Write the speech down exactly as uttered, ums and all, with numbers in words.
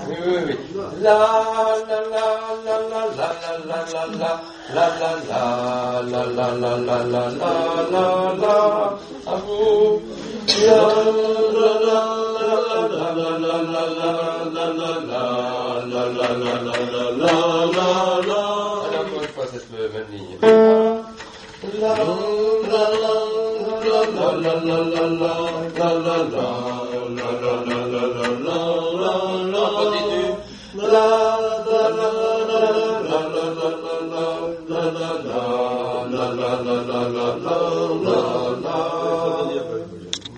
Oui, oui, oui. La la la la la la la la la la la la la la la la la la la la à vous. La la la la la la la la la la la la la la la la la. Allez, encore une fois cette même ligne. La la la la la la la la la la la la la la la. Continue. La la la la la la la la la la la la la la la la la la la.